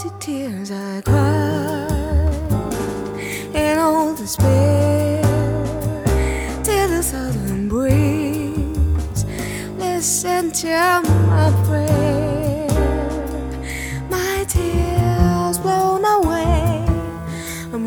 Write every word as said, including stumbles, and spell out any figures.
empty tears I cried in all despair, till the southern breeze listened to my prayer.